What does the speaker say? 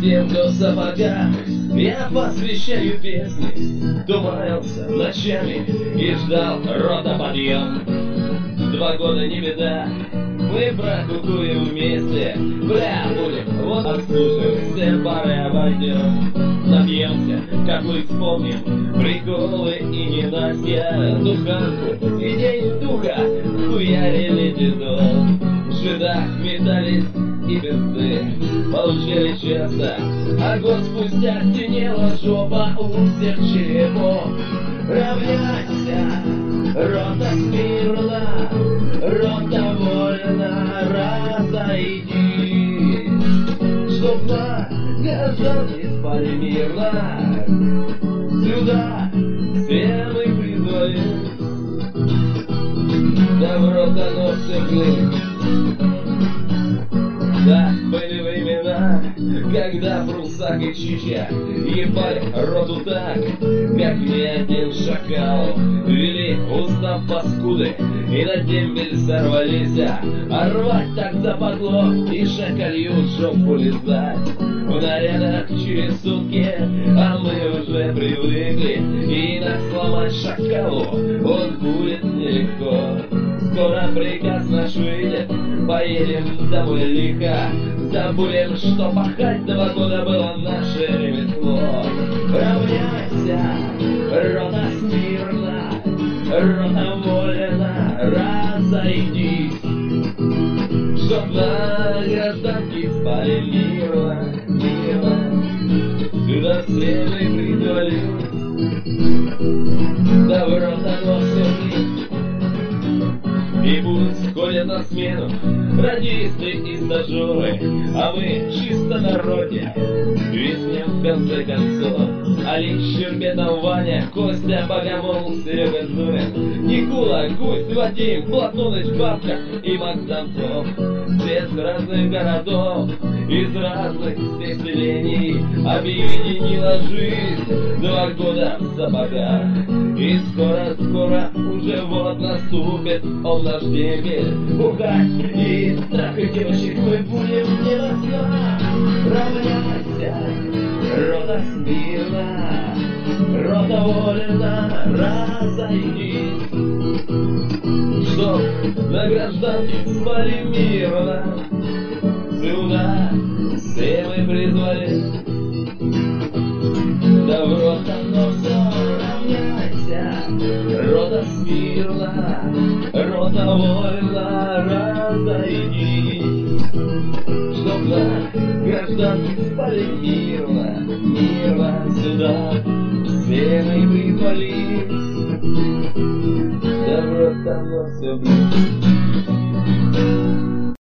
тем, кто в сапогах, я посвящаю песни. Кто маялся ночами и ждал рота подъем. 2 года не беда, мы прокукуем вместе. Бля, будем, вот отслужим, все пары обойдем. Напьемся, как мы вспомним приколы и ненастья. Духанку и день духа хуярили дедов. В шведах метались и пизды получили часто, а год спустя стенела жопа у всех черепов. Равняйся, рота смирно, рота вольно, разойдись, чтоб на гражданке спали мирно. Сюда все мы призвали, добро-то но все блин. Да, были времена, когда Прусак и Чича ебали роту так, как ни один шакал. Вели устав паскуды и на дембель сорвались, а рвать так западло и шакалью в жопу лизать. В нарядах через сутки, а мы уже привыкли, и нас сломать шакалу он будет нелегко. Скоро приказ наш выйдет, поедем домой лихо, забудем, что пахать 2 года было наше ремесло. Равняйся, рота смирно, рота вольно, разойдись, чтоб на гражданке спали мирно, мирно. Сюда все мы призвались, добро-то но все блин. И пусть ходят на смену радисты и стажеры, а мы чисто народе виснем в конце концов. Али Щербетов, Ваня, Костя, Богомол, Серега Зурин, Никула, Гусь, Вадим, Платоныч, Бабка и Макс Донцов. Все с разных городов, из разных всех селений объединила жизнь 2 года в сапогах. И скоро уже вот наступит он наш дембель. Бухать и трахать девочек мы будем не во снах. Равняйся, рота смирно, рота вольно, разойдись, чтоб на гражданке спали мирно. Сюда все мы призвали, добро-то но все. Рота смирно, рота вольно, разойдись, чтоб на гражданке спали мирно, мирно. Сюда все мы призвались, добро-то но все блин.